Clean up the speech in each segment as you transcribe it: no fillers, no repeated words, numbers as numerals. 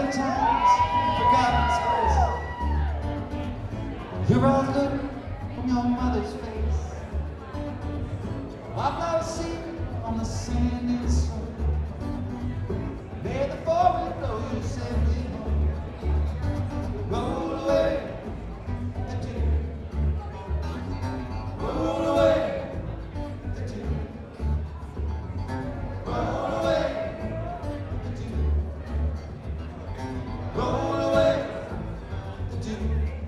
Forgotten times, forgotten space. You're all looking from your mother's face. Wildflowers sing on the sandy shore. May the forest blow you safely home. Roll away the tear. Roll away the tear. Roll away the tear. Roll away the tear.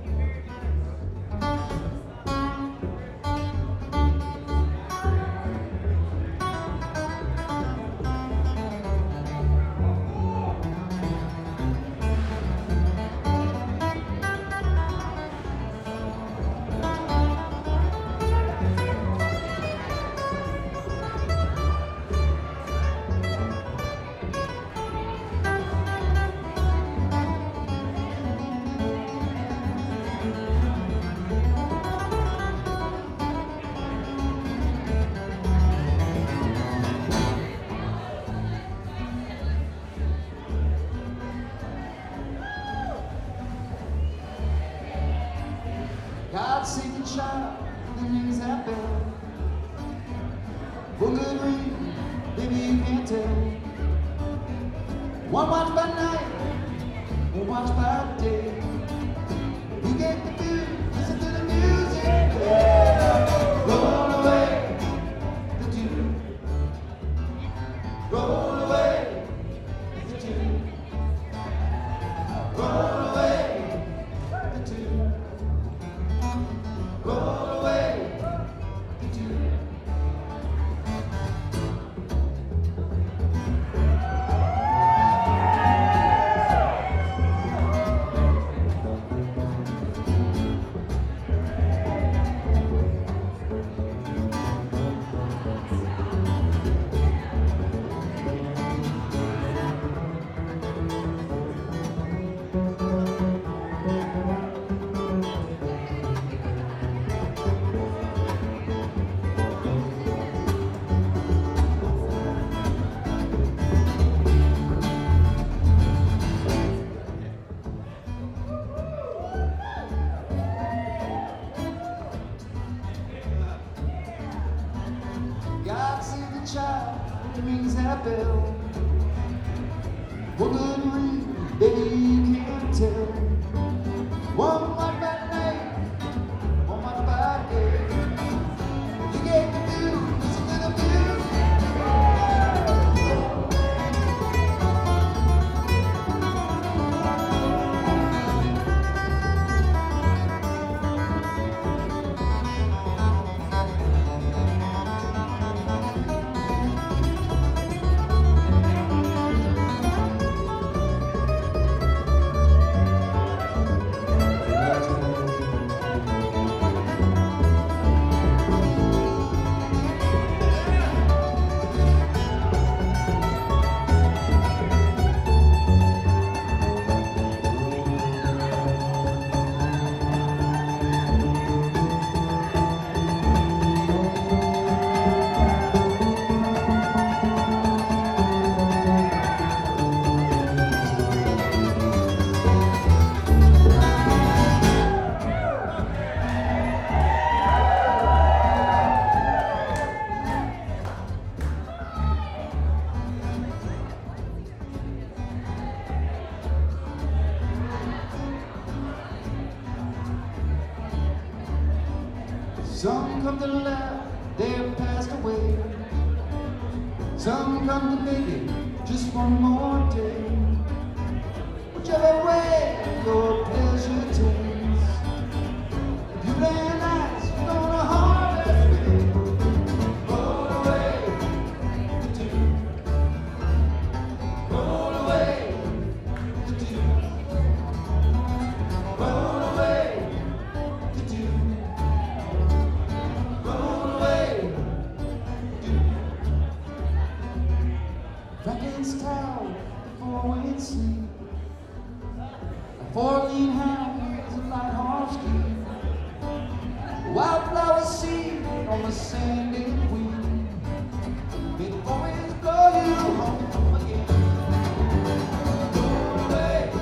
God save the child that rings that bell. One good ring, baby, you can't tell. One watch by night, one watch by day. You get the feel, listen to the music. Yeah. Roll away the dew. Roll away the dew. Roll away the dew. Roll away the dew. God save the child that rings that bell. One good ring, baby, you can't tell. One watch by night, one watch by day. You get the view, listen to the music. Some come to laugh, they have passed away. Some come to make it just one more day. Whichever way your pleasure takes, if you lay nice, you're gonna harvest it. Roll away the dew. Roll away the dew. Roll away the dew. Franklin's town before we sleep. A four-lean hound is a light horse deep. Wildflowers seed on the sandy queen. May the boys blow you home again. Roll away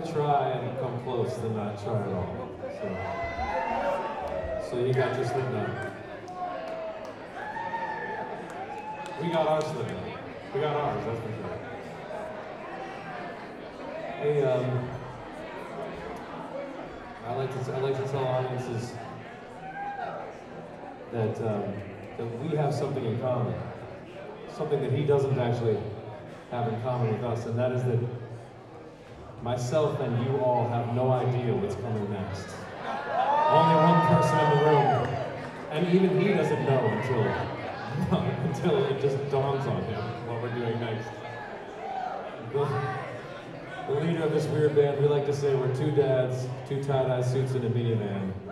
try and come close than not try at all. So you got your Slipknot. We got our Slipknot. We got ours, that's for sure. Hey, I like to tell audiences that we have something in common, something that he doesn't actually have in common with us, and that is that myself and you all have no idea what's coming next. Only one person in the room, and even he doesn't know until it just dawns on him what we're doing next. The leader of this weird band, we like to say we're two dads, two tie-dye suits in a minivan.